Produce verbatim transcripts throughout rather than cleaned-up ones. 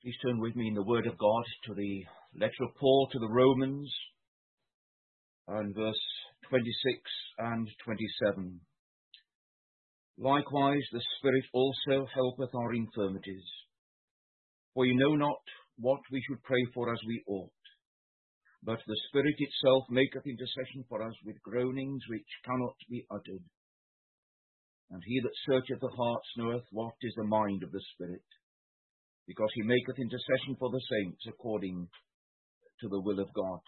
Please turn with me in the Word of God to the letter of Paul to the Romans and verse twenty-six and twenty-seven. Likewise the Spirit also helpeth our infirmities, for we know not what we should pray for as we ought, but the Spirit itself maketh intercession for us with groanings which cannot be uttered. And he that searcheth the hearts knoweth what is the mind of the Spirit, because he maketh intercession for the saints according to the will of God.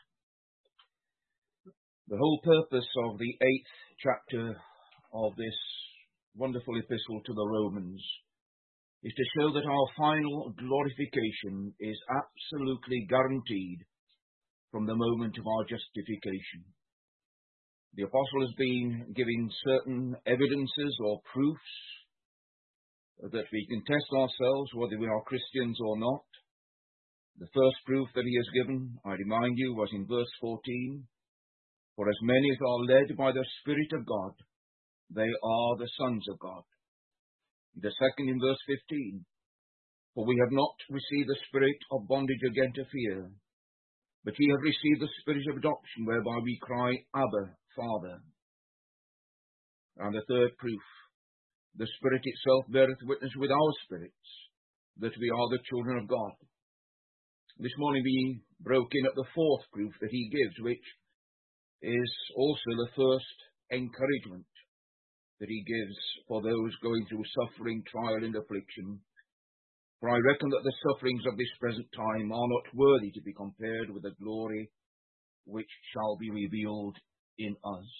The whole purpose of the eighth chapter of this wonderful epistle to the Romans is to show that our final glorification is absolutely guaranteed from the moment of our justification. The apostle has been giving certain evidences or proofs that we can test ourselves whether we are Christians or not. The first proof that he has given, I remind you, was in verse fourteen. For as many as are led by the Spirit of God, they are the sons of God. The second in verse fifteen. For we have not received the spirit of bondage again to fear, but ye have received the Spirit of adoption, whereby we cry, Abba, Father. And the third proof, the Spirit itself beareth witness with our spirits that we are the children of God. This morning we broke in at the fourth proof that he gives, which is also the first encouragement that he gives for those going through suffering, trial, and affliction. For I reckon that the sufferings of this present time are not worthy to be compared with the glory which shall be revealed in us.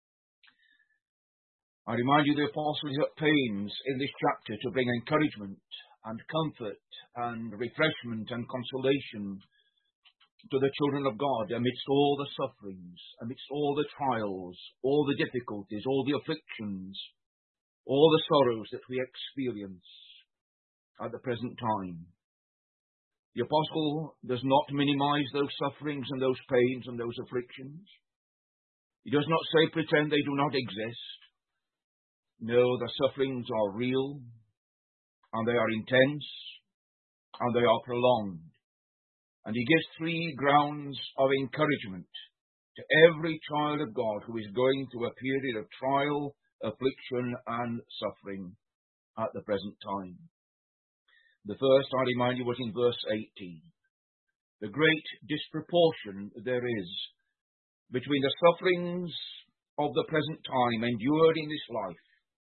I remind you the apostle is at pains in this chapter to bring encouragement and comfort and refreshment and consolation to the children of God amidst all the sufferings, amidst all the trials, all the difficulties, all the afflictions, all the sorrows that we experience at the present time. The apostle does not minimize those sufferings and those pains and those afflictions. He does not say pretend they do not exist. No, the sufferings are real, and they are intense, and they are prolonged. And he gives three grounds of encouragement to every child of God who is going through a period of trial, affliction, and suffering at the present time. The first, I remind you, was in verse eighteen. The great disproportion there is between the sufferings of the present time endured in this life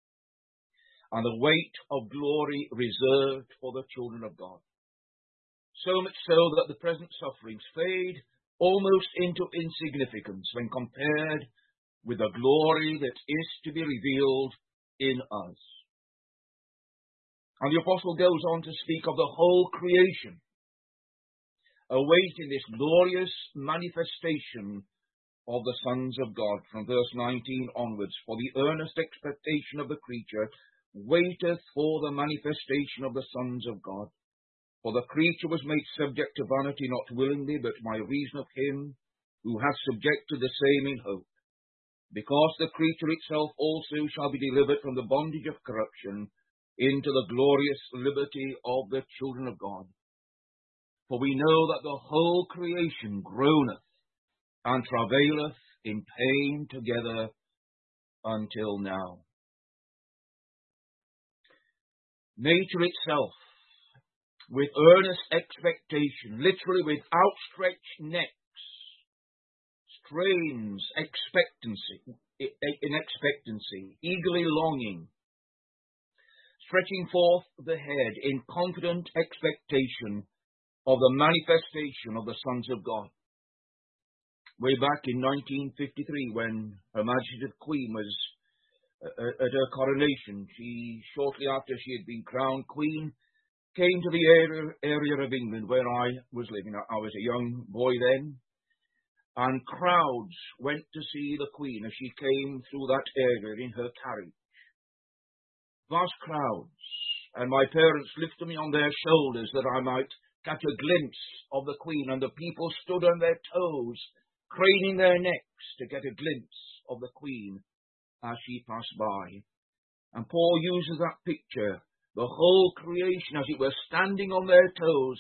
and the weight of glory reserved for the children of God. So much so that the present sufferings fade almost into insignificance when compared with the glory that is to be revealed in us. And the apostle goes on to speak of the whole creation, awaiting this glorious manifestation of the sons of God, from verse nineteen onwards. For the earnest expectation of the creature waiteth for the manifestation of the sons of God. For the creature was made subject to vanity, not willingly, but by reason of him who hath subjected the same in hope, because the creature itself also shall be delivered from the bondage of corruption into the glorious liberty of the children of God. For we know that the whole creation groaneth and travaileth in pain together until now. Nature itself, with earnest expectation, literally with outstretched necks, strains expectancy, in expectancy, eagerly longing, stretching forth the head in confident expectation of the manifestation of the sons of God. Way back in nineteen fifty-three, when Her Majesty the Queen was at her coronation, she, shortly after she had been crowned Queen, came to the area, area of England where I was living. I was a young boy then, and crowds went to see the Queen as she came through that area in her carriage. Vast crowds, and my parents lifted me on their shoulders that I might catch a glimpse of the Queen, and the people stood on their toes, craning their necks to get a glimpse of the Queen as she passed by. And Paul uses that picture, the whole creation as it were standing on their toes,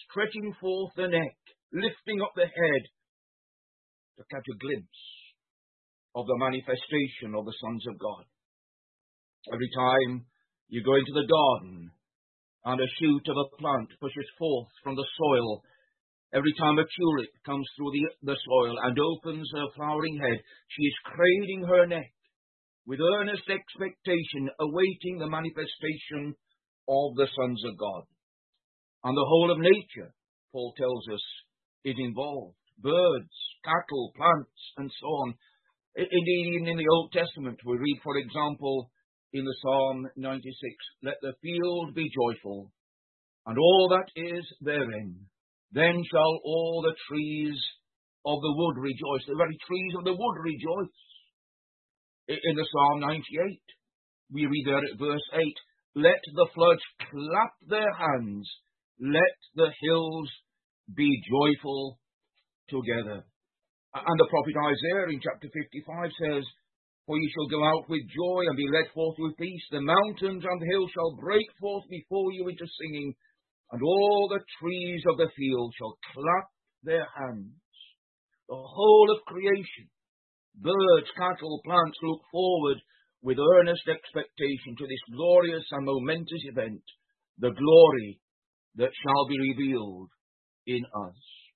stretching forth the neck, lifting up the head to catch a glimpse of the manifestation of the sons of God. Every time you go into the garden and a shoot of a plant pushes forth from the soil, every time a tulip comes through the, the soil and opens her flowering head, she is craning her neck with earnest expectation, awaiting the manifestation of the sons of God. And the whole of nature, Paul tells us, is involved. Birds, cattle, plants, and so on. Indeed, even in the Old Testament, we read, for example, in the Psalm ninety-six, let the field be joyful, and all that is therein. Then shall all the trees of the wood rejoice. The very trees of the wood rejoice. In the Psalm ninety-eight, we read there at verse eight, let the floods clap their hands, let the hills be joyful together. And the prophet Isaiah in chapter fifty-five says, for you shall go out with joy and be led forth with peace. The mountains and the hills shall break forth before you into singing, and all the trees of the field shall clap their hands. The whole of creation, birds, cattle, plants, look forward with earnest expectation to this glorious and momentous event, the glory that shall be revealed in us.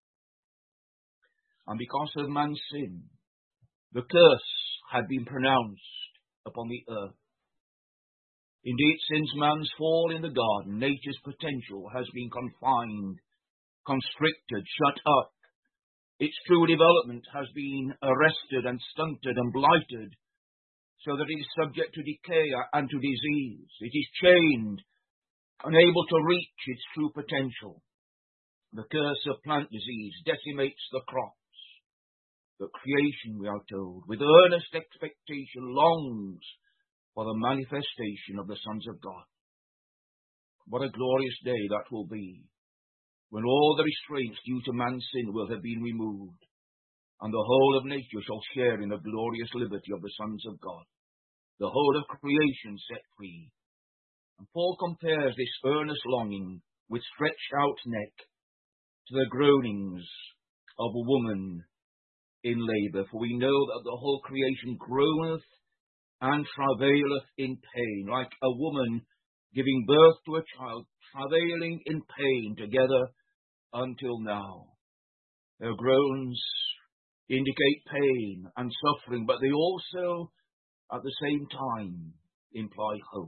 And because of man's sin, the curse had been pronounced upon the earth. Indeed, since man's fall in the garden, nature's potential has been confined, constricted, shut up. Its true development has been arrested and stunted and blighted, so that it is subject to decay and to disease. It is chained, unable to reach its true potential. The curse of plant disease decimates the crops. But creation, we are told, with earnest expectation longs for the manifestation of the sons of God. What a glorious day that will be, when all the restraints due to man's sin will have been removed, and the whole of nature shall share in the glorious liberty of the sons of God, the whole of creation set free. And Paul compares this earnest longing with stretched out neck to the groanings of a woman in labour, for we know that the whole creation groaneth and travaileth in pain, like a woman giving birth to a child, travailing in pain together until now. Their groans indicate pain and suffering, but they also, at the same time, imply hope.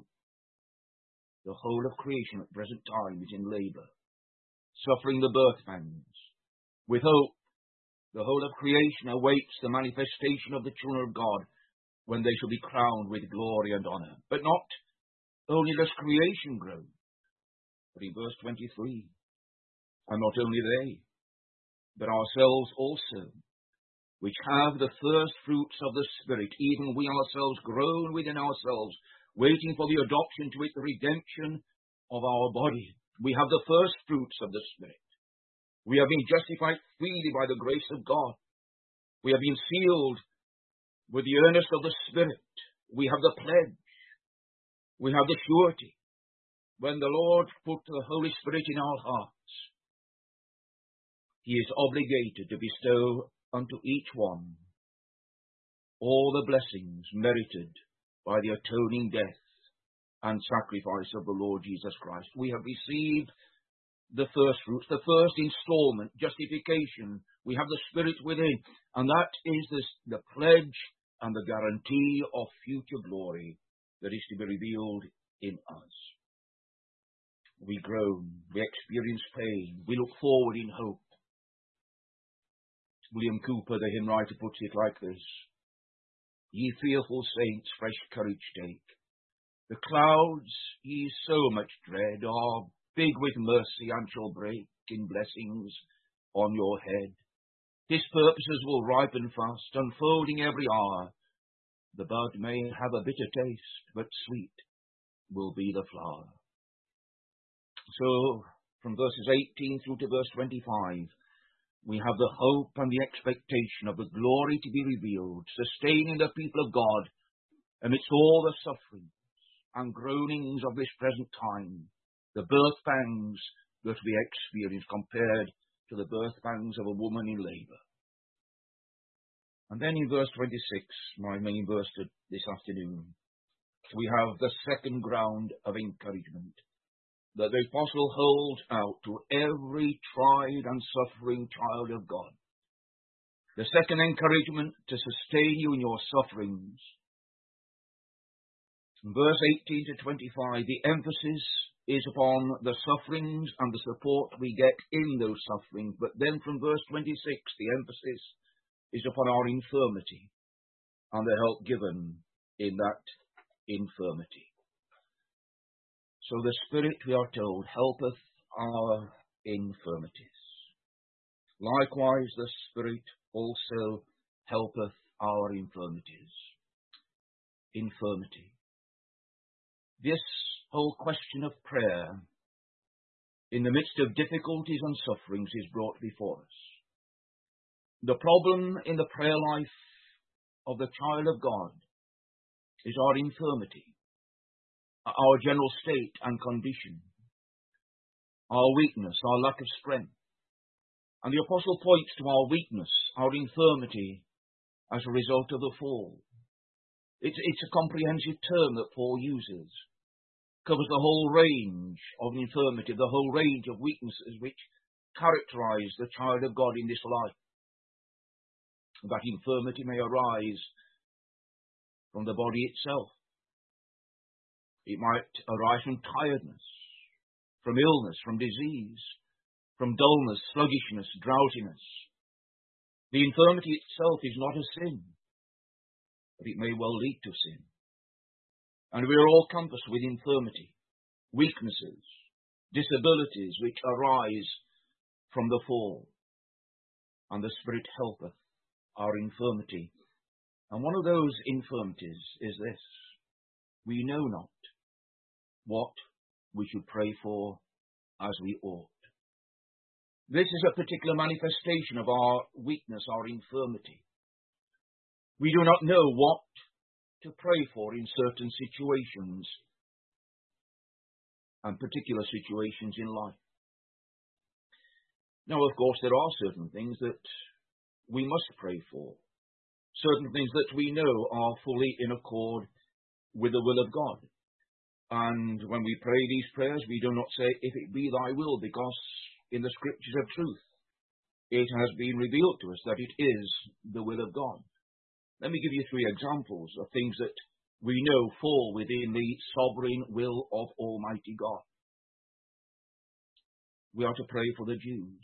The whole of creation at present time is in labour, suffering the birth pangs. With hope, the whole of creation awaits the manifestation of the children of God, when they shall be crowned with glory and honour. But not only does creation groan, but in verse twenty-three, and not only they, but ourselves also, which have the first fruits of the Spirit, even we ourselves groan within ourselves, waiting for the adoption to it, the redemption of our body. We have the first fruits of the Spirit. We have been justified freely by the grace of God. We have been sealed with the earnest of the Spirit. We have the pledge. We have the surety. When the Lord put the Holy Spirit in our hearts, He is obligated to bestow unto each one all the blessings merited by the atoning death and sacrifice of the Lord Jesus Christ. We have received the first fruits, the first installment, justification. We have the Spirit within, and that is this, the pledge and the guarantee of future glory that is to be revealed in us. We groan, we experience pain, we look forward in hope. William Cooper, the hymn writer, puts it like this: ye fearful saints, fresh courage take. The clouds ye so much dread are big with mercy, and shall break in blessings on your head. His purposes will ripen fast, unfolding every hour. The bud may have a bitter taste, but sweet will be the flower. So, from verses eighteen through to verse twenty-five, we have the hope and the expectation of the glory to be revealed, sustaining the people of God amidst all the sufferings and groanings of this present time, the birth pangs, that we experience compared to the birth pangs of a woman in labor. And then in verse twenty-six, my main verse this afternoon, we have the second ground of encouragement that the apostle holds out to every tried and suffering child of God. The second encouragement to sustain you in your sufferings. In verse eighteen to twenty-five, the emphasis is upon the sufferings and the support we get in those sufferings. But then from verse twenty-six, the emphasis is upon our infirmity and the help given in that infirmity. So the Spirit, we are told, helpeth our infirmities. Likewise, the Spirit also helpeth our infirmities. Infirmity. This whole question of prayer in the midst of difficulties and sufferings is brought before us. The problem in the prayer life of the child of God is our infirmity, our general state and condition, our weakness, our lack of strength. And the apostle points to our weakness, our infirmity, as a result of the fall. It's, it's a comprehensive term that Paul uses. Covers the whole range of infirmity, the whole range of weaknesses which characterize the child of God in this life. That infirmity may arise from the body itself. It might arise from tiredness, from illness, from disease, from dullness, sluggishness, drowsiness. The infirmity itself is not a sin, but it may well lead to sin. And we are all compassed with infirmity, weaknesses, disabilities which arise from the fall. And the Spirit helpeth our infirmity. And one of those infirmities is this: we know not what we should pray for as we ought. This is a particular manifestation of our weakness, our infirmity. We do not know what to pray for in certain situations and particular situations in life. Now, of course, there are certain things that we must pray for, certain things that we know are fully in accord with the will of God. And when we pray these prayers, we do not say, if it be thy will, because in the scriptures of truth, it has been revealed to us that it is the will of God. Let me give you three examples of things that we know fall within the sovereign will of Almighty God. We are to pray for the Jews.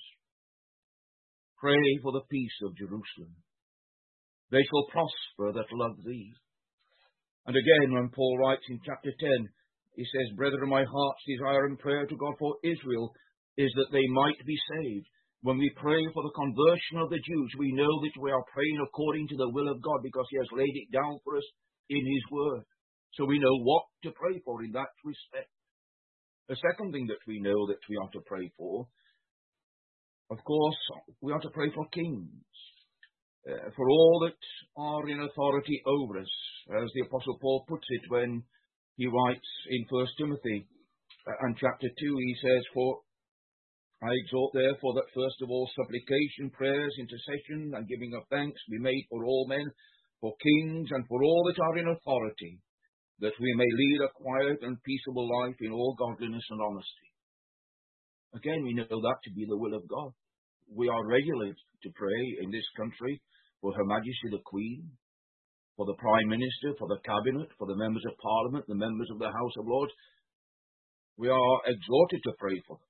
Pray for the peace of Jerusalem. They shall prosper that love thee. And again, when Paul writes in chapter ten, he says, Brethren, my heart's desire and prayer to God for Israel is that they might be saved. When we pray for the conversion of the Jews, we know that we are praying according to the will of God because he has laid it down for us in his word. So we know what to pray for in that respect. The second thing that we know that we are to pray for, of course, we are to pray for kings, uh, for all that are in authority over us, as the Apostle Paul puts it when he writes in First Timothy uh, and chapter two, he says, For I exhort therefore that first of all supplication, prayers, intercession, and giving of thanks be made for all men, for kings, and for all that are in authority, that we may lead a quiet and peaceable life in all godliness and honesty. Again, we know that to be the will of God. We are regularly to pray in this country for Her Majesty the Queen, for the Prime Minister, for the Cabinet, for the members of Parliament, the members of the House of Lords. We are exhorted to pray for them.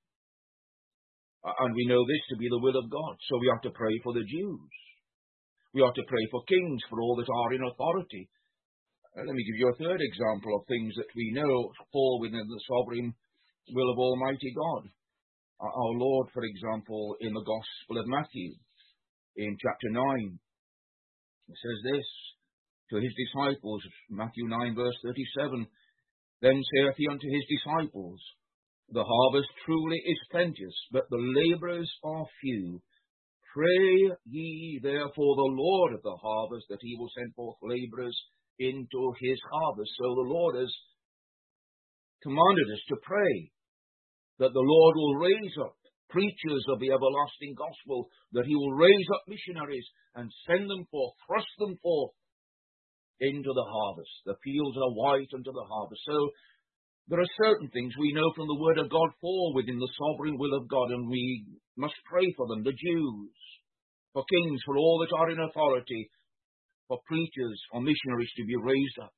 And we know this to be the will of God. So we are to pray for the Jews. We are to pray for kings, for all that are in authority. Uh, let me give you a third example of things that we know fall within the sovereign will of Almighty God. Uh, our Lord, for example, in the Gospel of Matthew, in chapter nine, says this to his disciples, Matthew nine, verse thirty-seven, Then saith he unto his disciples, The harvest truly is plenteous, but the labourers are few. Pray ye therefore the Lord of the harvest, that he will send forth labourers into his harvest. So the Lord has commanded us to pray that the Lord will raise up preachers of the everlasting gospel, that he will raise up missionaries and send them forth, thrust them forth into the harvest. The fields are white unto the harvest. So there are certain things we know from the Word of God fall within the sovereign will of God, and we must pray for them, the Jews, for kings, for all that are in authority, for preachers, for missionaries to be raised up.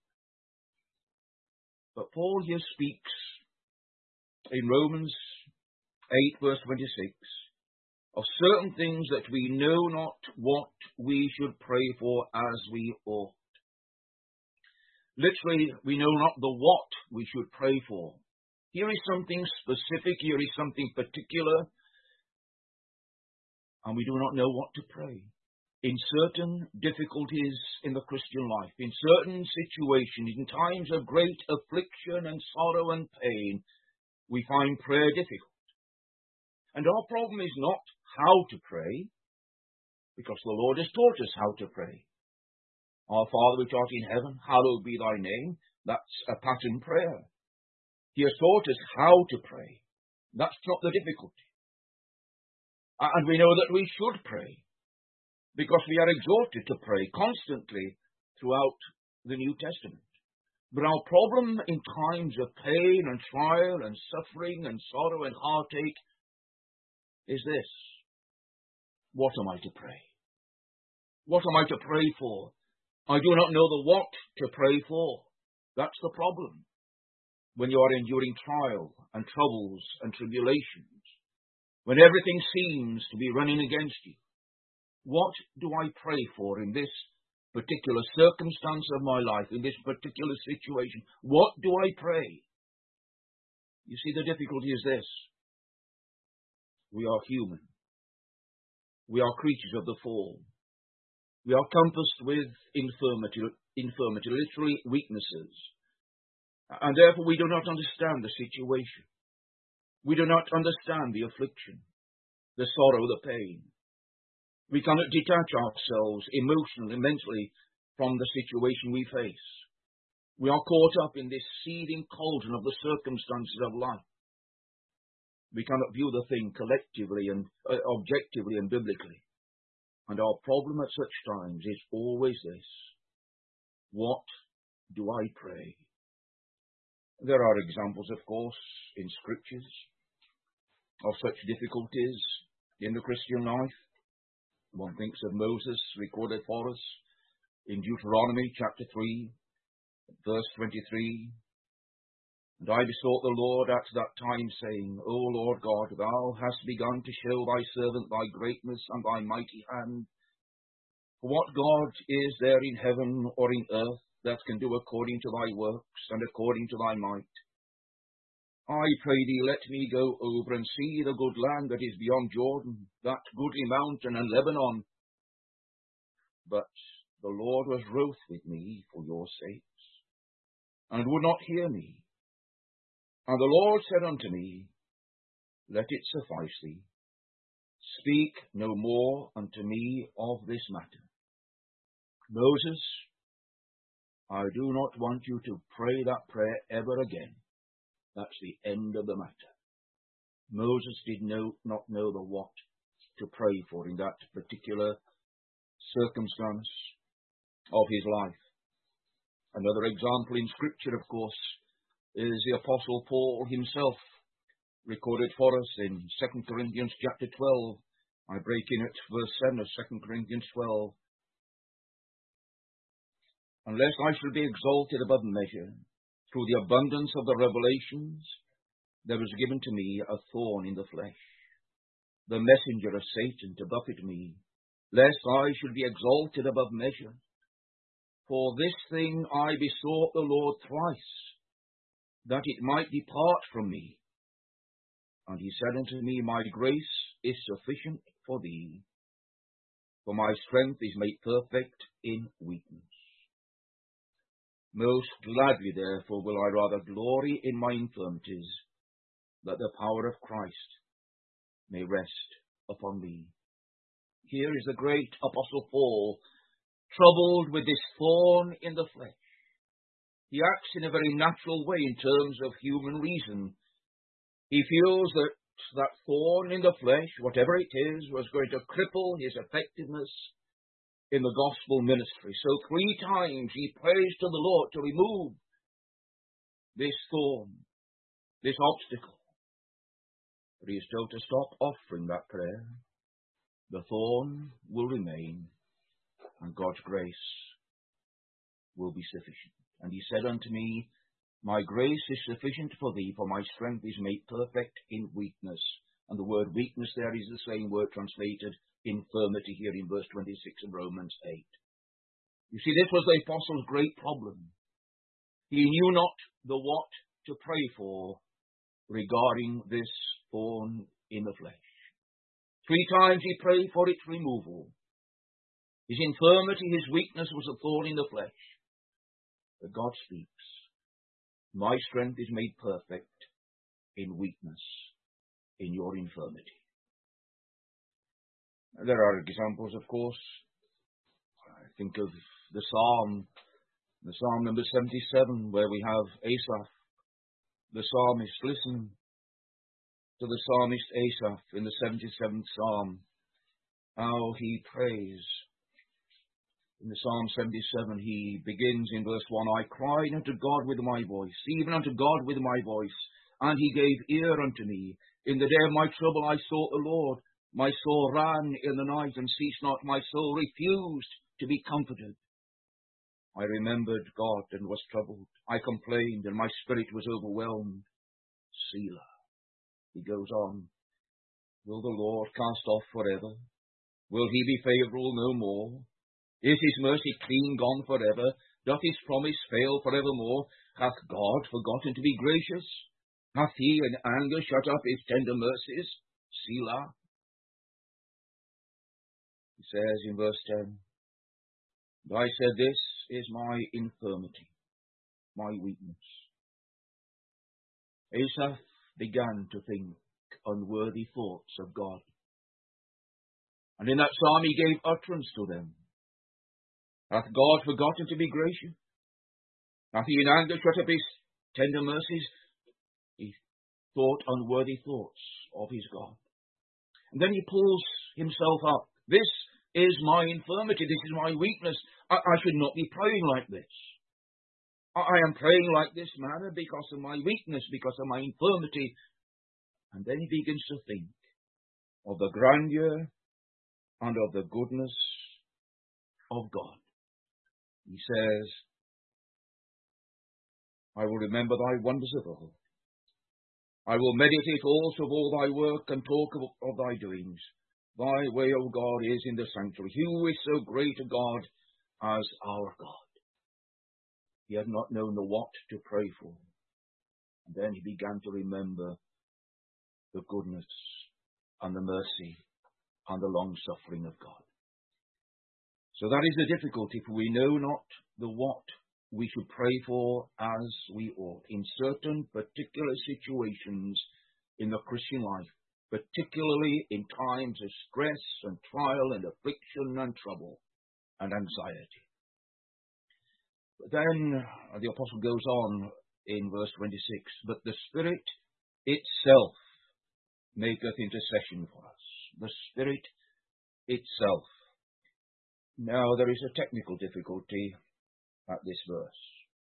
But Paul here speaks in Romans eight, verse twenty-six, of certain things that we know not what we should pray for as we ought. Literally, we know not the what we should pray for. Here is something specific, here is something particular, and we do not know what to pray. In certain difficulties in the Christian life, in certain situations, in times of great affliction and sorrow and pain, we find prayer difficult. And our problem is not how to pray, because the Lord has taught us how to pray. Our Father which art in heaven, hallowed be thy name. That's a pattern prayer. He has taught us how to pray. That's not the difficulty. And we know that we should pray, because we are exhorted to pray constantly throughout the New Testament. But our problem in times of pain and trial and suffering and sorrow and heartache is this: what am I to pray? What am I to pray for? I do not know the what to pray for. That's the problem. When you are enduring trial and troubles and tribulations, when everything seems to be running against you, what do I pray for in this particular circumstance of my life, in this particular situation? What do I pray? You see, the difficulty is this: we are human. We are creatures of the fall. We are compassed with infirmity, infirmity, literally weaknesses. And therefore we do not understand the situation. We do not understand the affliction, the sorrow, the pain. We cannot detach ourselves emotionally, mentally from the situation we face. We are caught up in this seething cauldron of the circumstances of life. We cannot view the thing collectively and uh, objectively and biblically. And our problem at such times is always this: what do I pray? There are examples, of course, in scriptures of such difficulties in the Christian life. One thinks of Moses, recorded for us in Deuteronomy chapter three, verse twenty-three. And I besought the Lord at that time, saying, O Lord God, thou hast begun to show thy servant thy greatness and thy mighty hand. For what God is there in heaven or in earth that can do according to thy works and according to thy might? I pray thee, let me go over and see the good land that is beyond Jordan, that goodly mountain and Lebanon. But the Lord was wroth with me for your sakes, and would not hear me. And the Lord said unto me, Let it suffice thee. Speak no more unto me of this matter. Moses, I do not want you to pray that prayer ever again. That's the end of the matter. Moses did know, not know the what to pray for in that particular circumstance of his life. Another example in Scripture, of course, is the Apostle Paul himself, recorded for us in Second Corinthians chapter twelve. I break in at verse seven of Second Corinthians twelve. Unless I shall be exalted above measure through the abundance of the revelations, there was given to me a thorn in the flesh, the messenger of Satan to buffet me, lest I should be exalted above measure. For this thing I besought the Lord thrice, that it might depart from me. And he said unto me, My grace is sufficient for thee, for my strength is made perfect in weakness. Most gladly, therefore, will I rather glory in my infirmities, that the power of Christ may rest upon me. Here is the great Apostle Paul, troubled with this thorn in the flesh. He acts in a very natural way in terms of human reason. He feels that that thorn in the flesh, whatever it is, was going to cripple his effectiveness in the gospel ministry. So three times he prays to the Lord to remove this thorn, this obstacle. But he is told to stop offering that prayer. The thorn will remain, and God's grace will be sufficient. And he said unto me, My grace is sufficient for thee, for my strength is made perfect in weakness. And the word weakness there is the same word translated infirmity here in verse twenty-six of Romans eight. You see, this was the apostle's great problem. He knew not the what to pray for regarding this thorn in the flesh. Three times he prayed for its removal. His infirmity, his weakness was a thorn in the flesh. But God speaks. My strength is made perfect in weakness, in your infirmity. There are examples, of course. I think of the Psalm, the Psalm number seventy-seven, where we have Asaph, the psalmist. Listen to the psalmist Asaph in the seventy-seventh Psalm, how he prays. In the Psalm seventy-seven, he begins in verse one, I cried unto God with my voice, even unto God with my voice, and he gave ear unto me. In the day of my trouble I sought the Lord. My soul ran in the night and ceased not. My soul refused to be comforted. I remembered God and was troubled. I complained and my spirit was overwhelmed. Selah. He goes on. Will the Lord cast off forever? Will he be favourable no more? Is his mercy clean gone forever? Doth his promise fail forevermore? Hath God forgotten to be gracious? Hath he in anger shut up his tender mercies? Selah. He says in verse ten, I said, this is my infirmity, my weakness. Asaph began to think unworthy thoughts of God. And in that psalm he gave utterance to them. Hath God forgotten to be gracious? Hath he in anger shut up his tender mercies? He thought unworthy thoughts of his God. And then he pulls himself up. This is my infirmity. This is my weakness. I, I should not be praying like this. I, I am praying like this manner because of my weakness, because of my infirmity. And then he begins to think of the grandeur and of the goodness of God. He says, I will remember thy wonders of old. I will meditate also of all thy work and talk of, of thy doings. Thy way, O God, is in the sanctuary. Who is so great a God as our God? He had not known the what to pray for. And then he began to remember the goodness and the mercy and the long-suffering of God. So that is the difficulty, for we know not the what we should pray for as we ought in certain particular situations in the Christian life, particularly in times of stress and trial and affliction and trouble and anxiety. But then the apostle goes on in verse twenty-six, but the Spirit itself maketh intercession for us. The Spirit itself. Now there is a technical difficulty at this verse.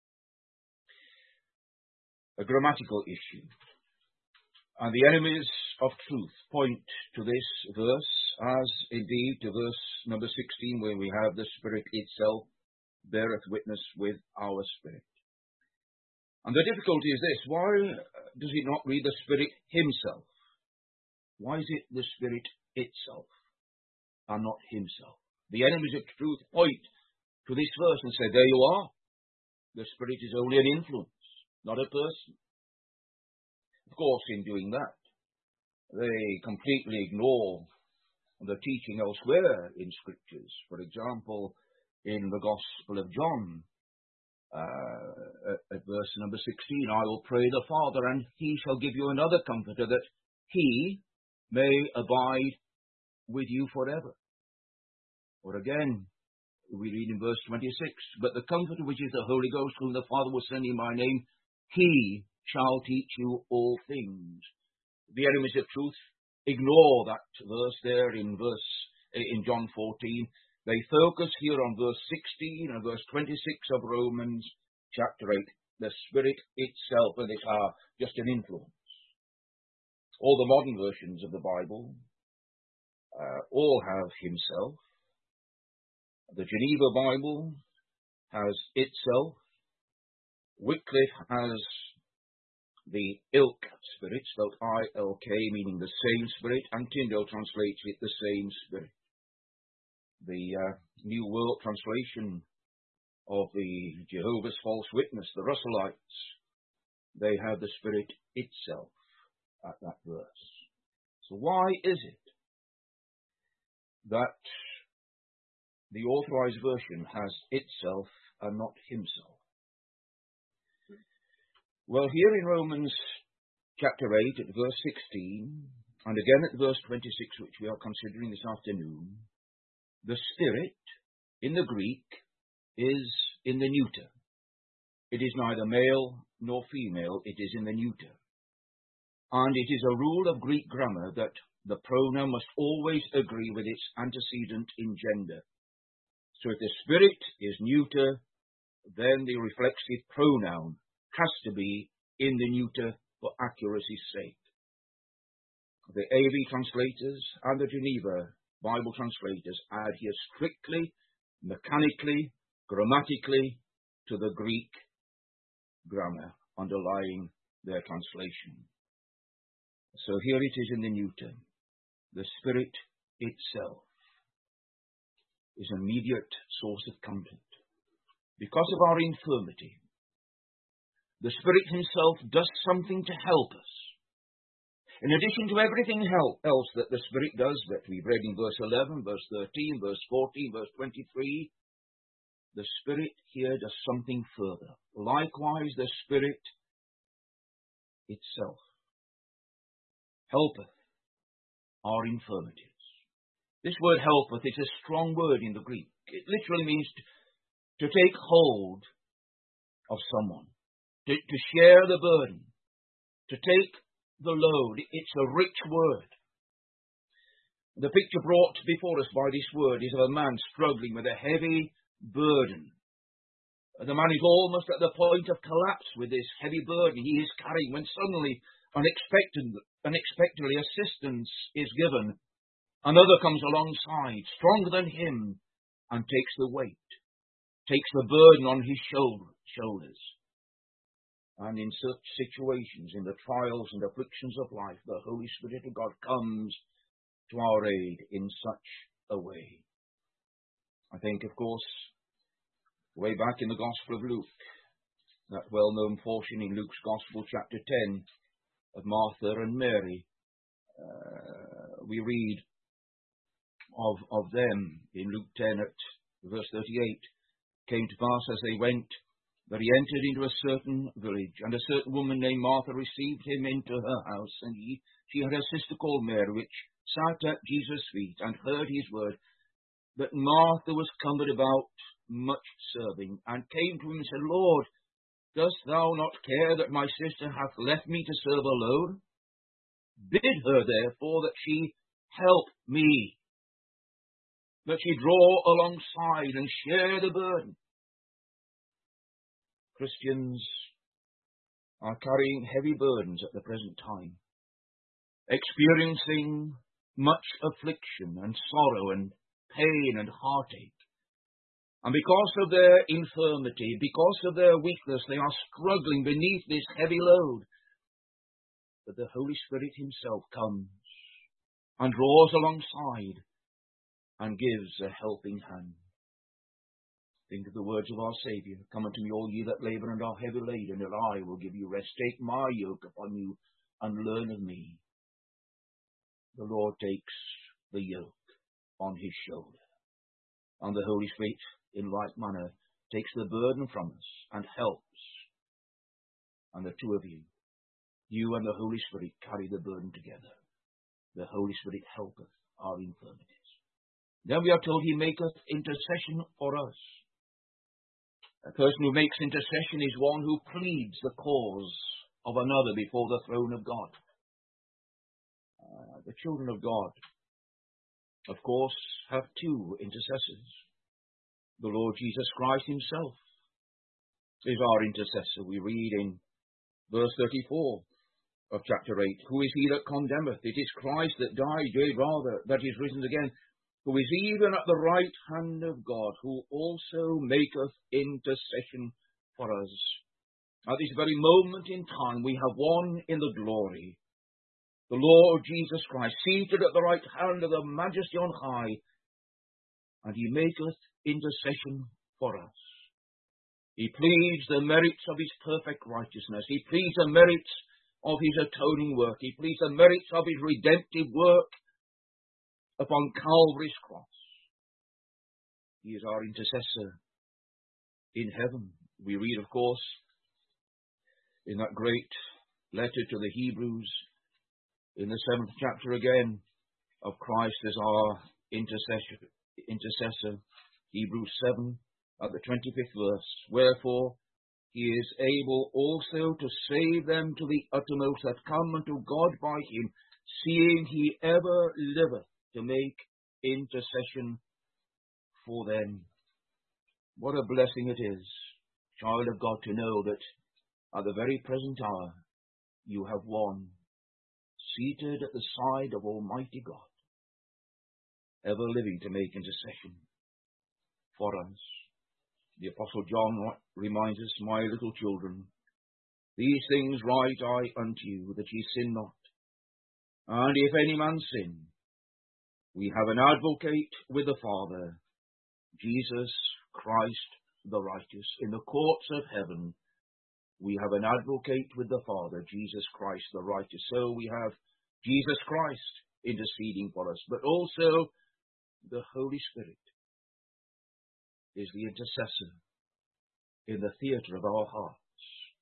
A grammatical issue. And the enemies of truth point to this verse, as indeed to verse number sixteen, where we have the Spirit itself beareth witness with our spirit. And the difficulty is this: why does it not read the Spirit himself? Why is it the Spirit itself and not himself? The enemies of truth point to this verse and say, there you are. The Spirit is only an influence, not a person. Of course, in doing that, they completely ignore the teaching elsewhere in Scriptures. For example, in the Gospel of John, uh, at, at verse number sixteen, I will pray the Father, and he shall give you another comforter, that he may abide with you forever. Or again, we read in verse twenty-six, but the Comforter, which is the Holy Ghost, whom the Father will send in my name, he shall teach you all things, the enemies of truth ignore that verse there in verse in John fourteen. They focus here on verse sixteen and verse twenty-six of Romans chapter eight. The Spirit itself, and it's uh, just an influence. All the modern versions of the Bible uh, all have himself. The Geneva Bible has itself. Wycliffe has the ilk Spirit, spelled I L K, meaning the same Spirit, and Tyndale translates it the same Spirit. The uh, New World Translation of the Jehovah's False Witness, the Russellites, they have the Spirit itself at that verse. So why is it that the Authorized Version has itself and not himself? Well, here in Romans chapter eight at verse sixteen, and again at verse twenty-six, which we are considering this afternoon, the Spirit in the Greek is in the neuter. It is neither male nor female, it is in the neuter. And it is a rule of Greek grammar that the pronoun must always agree with its antecedent in gender. So if the Spirit is neuter, then the reflexive pronoun has to be in the neuter for accuracy's sake. The A V translators and the Geneva Bible translators adhere strictly, mechanically, grammatically to the Greek grammar underlying their translation. So here it is in the neuter. The Spirit itself is an immediate source of comfort. Because of our infirmity, the Spirit himself does something to help us. In addition to everything else that the Spirit does, that we've read in verse eleven, verse thirteen, verse fourteen, verse twenty-three, the Spirit here does something further. Likewise, the Spirit itself helpeth our infirmities. This word helpeth is a strong word in the Greek. It literally means to, to take hold of someone, to, to share the burden, to take the load. It's a rich word. The picture brought before us by this word is of a man struggling with a heavy burden. The man is almost at the point of collapse with this heavy burden he is carrying when suddenly, unexpected, unexpectedly, assistance is given. Another comes alongside, stronger than him, and takes the weight, takes the burden on his shoulder, shoulders. And in such situations, in the trials and afflictions of life, the Holy Spirit of God comes to our aid in such a way. I think, of course, way back in the Gospel of Luke, that well-known portion in Luke's Gospel, chapter ten, of Martha and Mary, uh, we read of, of them in Luke ten at verse thirty-eight. Came to pass as they went, that he entered into a certain village, and a certain woman named Martha received him into her house, and he, she had a sister called Mary, which sat at Jesus' feet and heard his word. But Martha was cumbered about much serving, and came to him and said, Lord, dost thou not care that my sister hath left me to serve alone? Bid her therefore that she help me, that she draw alongside and share the burden. Christians are carrying heavy burdens at the present time, experiencing much affliction and sorrow and pain and heartache. And because of their infirmity, because of their weakness, they are struggling beneath this heavy load. But the Holy Spirit himself comes and draws alongside and gives a helping hand. Think of the words of our Saviour. Come unto me, all ye that labour and are heavy laden, and I will give you rest. Take my yoke upon you and learn of me. The Lord takes the yoke on his shoulder, and the Holy Spirit, in like manner, takes the burden from us and helps. And the two of you, you and the Holy Spirit, carry the burden together. The Holy Spirit helpeth our infirmities. Then we are told he maketh intercession for us. A person who makes intercession is one who pleads the cause of another before the throne of God. Uh, the children of God, of course, have two intercessors. The Lord Jesus Christ himself is our intercessor. We read in verse thirty-four of chapter eight, who is he that condemneth? It is Christ that died, yea rather, that is risen again, who is even at the right hand of God, who also maketh intercession for us. At this very moment in time, we have one in the glory, the Lord Jesus Christ, seated at the right hand of the Majesty on high, and he maketh intercession for us. He pleads the merits of his perfect righteousness. He pleads the merits of his atoning work. He pleads the merits of his redemptive work upon Calvary's cross. He is our intercessor in heaven. We read, of course, in that great letter to the Hebrews, in the seventh chapter again, of Christ as our intercessor. intercessor. Hebrews seven, at the twenty-fifth verse. Wherefore, he is able also to save them to the uttermost that come unto God by him, seeing he ever liveth to make intercession for them. What a blessing it is, child of God, to know that at the very present hour you have one seated at the side of Almighty God, ever living to make intercession for us. The Apostle John reminds us, my little children, these things write I unto you, that ye sin not. And if any man sin, we have an advocate with the Father, Jesus Christ the righteous. In the courts of heaven, we have an advocate with the Father, Jesus Christ the righteous. So we have Jesus Christ interceding for us, but also the Holy Spirit is the intercessor in the theatre of our hearts.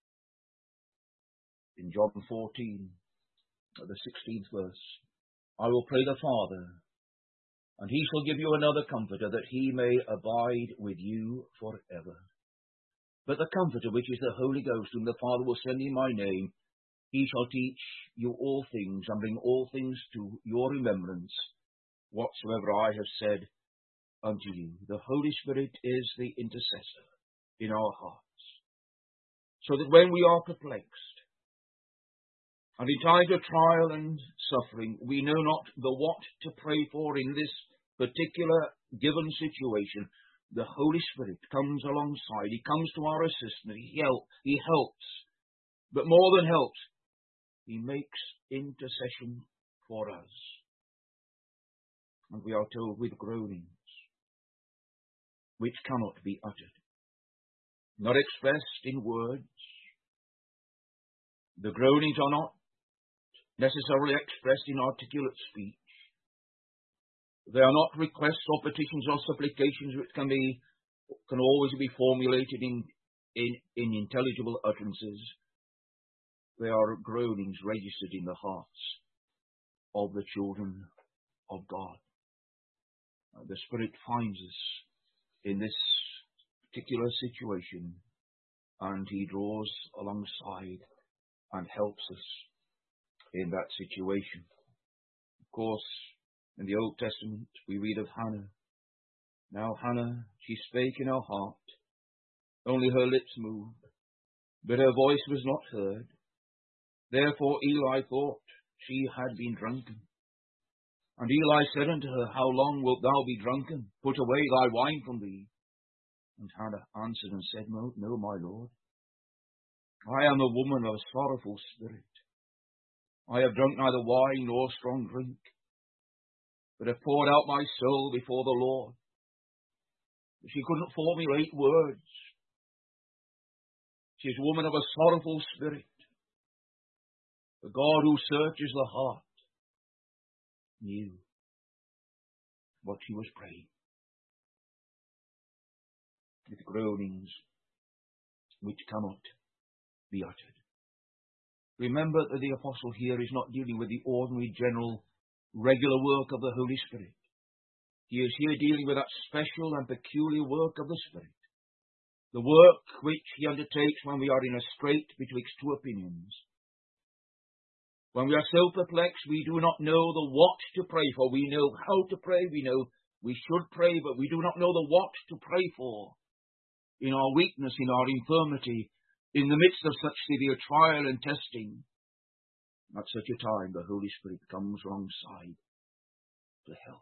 In John fourteen, the sixteenth verse, I will pray the Father, and he shall give you another comforter, that he may abide with you forever. But the comforter, which is the Holy Ghost, whom the Father will send in my name, he shall teach you all things, and bring all things to your remembrance, whatsoever I have said unto you. The Holy Spirit is the intercessor in our hearts, so that when we are perplexed, and in times of trial and suffering, we know not the what to pray for in this particular given situation, the Holy Spirit comes alongside. He comes to our assistance. He, help, he helps, but more than helps, he makes intercession for us. And we are told with groanings which cannot be uttered, not expressed in words. The groanings are not necessarily expressed in articulate speech. They are not requests or petitions or supplications which can be can always be formulated in, in, in intelligible utterances. They are groanings registered in the hearts of the children of God. The Spirit finds us in this particular situation, and he draws alongside and helps us in that situation. Of course, in the Old Testament, we read of Hannah. Now Hannah, she spake in her heart, only her lips moved, but her voice was not heard. Therefore Eli thought she had been drunken. And Eli said unto her, How long wilt thou be drunken? Put away thy wine from thee. And Hannah answered and said, No, no, my Lord. I am a woman of a sorrowful spirit. I have drunk neither wine nor strong drink, but have poured out my soul before the Lord. She couldn't formulate words. She is a woman of a sorrowful spirit. The God who searches the heart knew what she was praying, with groanings which cannot be uttered. Remember that the apostle here is not dealing with the ordinary, general, regular work of the Holy Spirit. He is here dealing with that special and peculiar work of the Spirit, the work which he undertakes when we are in a strait betwixt two opinions. When we are so perplexed, we do not know the what to pray for. We know how to pray. We know we should pray, but we do not know the what to pray for. In our weakness, in our infirmity, in the midst of such severe trial and testing, at such a time the Holy Spirit comes alongside to help.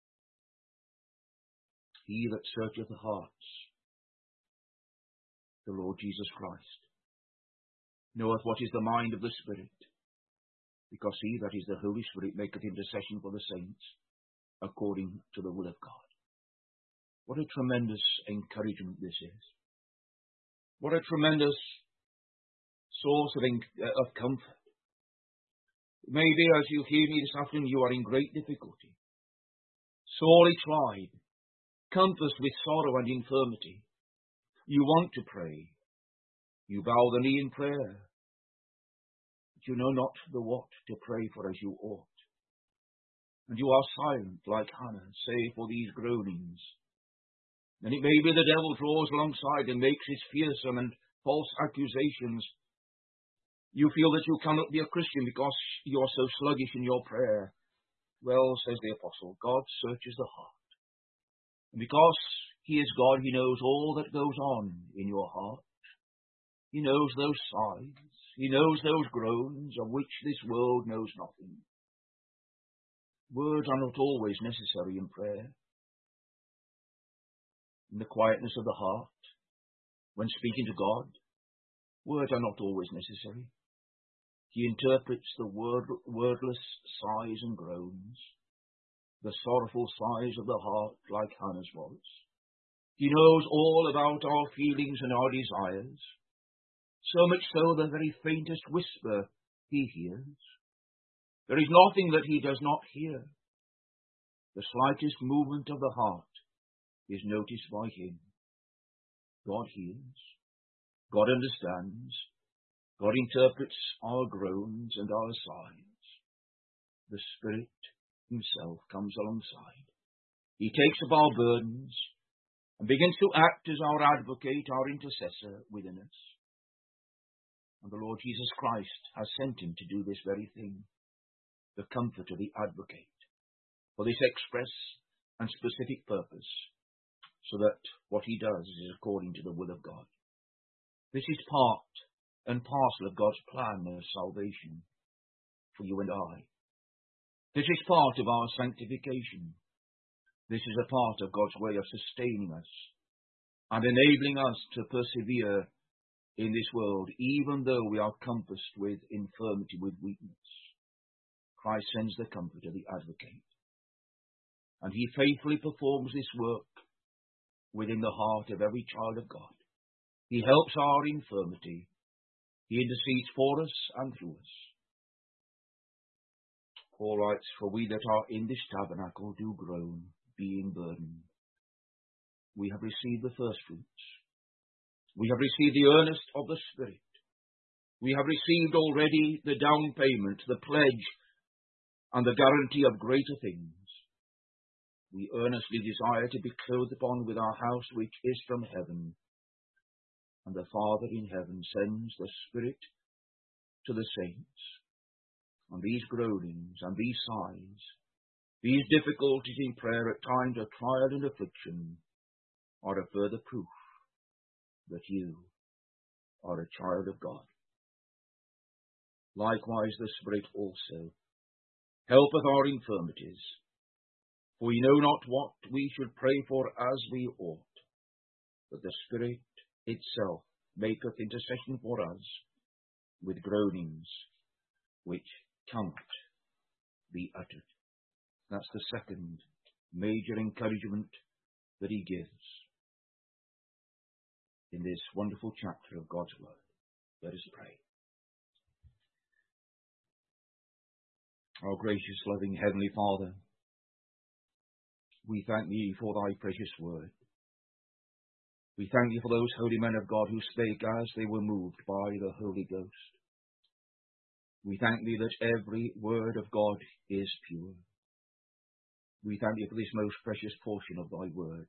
He that searcheth the hearts, the Lord Jesus Christ, knoweth what is the mind of the Spirit, because he that is the Holy Spirit maketh intercession for the saints, according to the will of God. What a tremendous encouragement this is. What a tremendous source of, of comfort. Maybe as you hear me this afternoon, you are in great difficulty, sorely tried, compassed with sorrow and infirmity. You want to pray. You bow the knee in prayer. But you know not the what to pray for as you ought. And you are silent like Hannah, save for these groanings. And it may be the devil draws alongside and makes his fearsome and false accusations. You feel that you cannot be a Christian because you are so sluggish in your prayer. Well, says the apostle, God searches the heart. And because he is God, he knows all that goes on in your heart. He knows those sighs. He knows those groans of which this world knows nothing. Words are not always necessary in prayer. In the quietness of the heart, when speaking to God, words are not always necessary. He interprets the word, wordless sighs and groans, the sorrowful sighs of the heart like Hannah's was. He knows all about our feelings and our desires, so much so the very faintest whisper he hears. There is nothing that he does not hear. The slightest movement of the heart is noticed by him. God hears. God understands. God interprets our groans and our sighs. The Spirit himself comes alongside. He takes up our burdens and begins to act as our advocate, our intercessor within us. And the Lord Jesus Christ has sent him to do this very thing, the comforter, the advocate, for this express and specific purpose, so that what he does is according to the will of God. This is part and parcel of God's plan of salvation for you and I. This is part of our sanctification. This is a part of God's way of sustaining us and enabling us to persevere in this world, even though we are compassed with infirmity, with weakness. Christ sends the comforter, the advocate, and he faithfully performs this work within the heart of every child of God. He helps our infirmity. He intercedes for us and through us. Paul writes, for we that are in this tabernacle do groan, being burdened. We have received the first fruits. We have received the earnest of the Spirit. We have received already the down payment, the pledge, and the guarantee of greater things. We earnestly desire to be clothed upon with our house which is from heaven. And the Father in heaven sends the Spirit to the saints. And these groanings and these sighs, these difficulties in prayer at times of trial and affliction, are a further proof that you are a child of God. Likewise the Spirit also helpeth our infirmities, for we know not what we should pray for as we ought, but the Spirit itself maketh intercession for us with groanings which cannot be uttered. That's the second major encouragement that he gives in this wonderful chapter of God's Word. Let us pray. Our gracious, loving Heavenly Father, we thank thee for thy precious word. We thank you for those holy men of God who spake as they were moved by the Holy Ghost. We thank thee that every word of God is pure. We thank you for this most precious portion of thy word.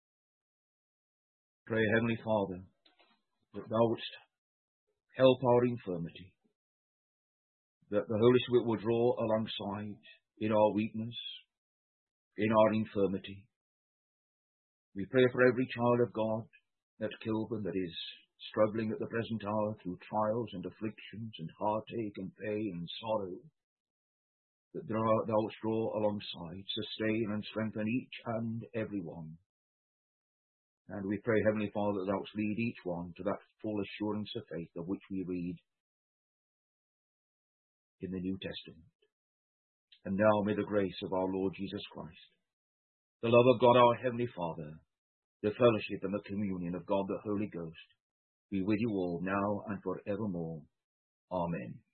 Pray, Heavenly Father, that thou wouldst help our infirmity. that the Holy Spirit will draw alongside in our weakness, in our infirmity. We pray for every child of God at Kilburn that is struggling at the present hour through trials and afflictions and heartache and pain and sorrow, that thou wilt draw alongside, sustain and strengthen each and every one. And we pray, Heavenly Father, that thou wilt lead each one to that full assurance of faith of which we read in the New Testament. And now may the grace of our Lord Jesus Christ, the love of God our Heavenly Father, the fellowship and the communion of God the Holy Ghost be with you all now and forevermore. Amen.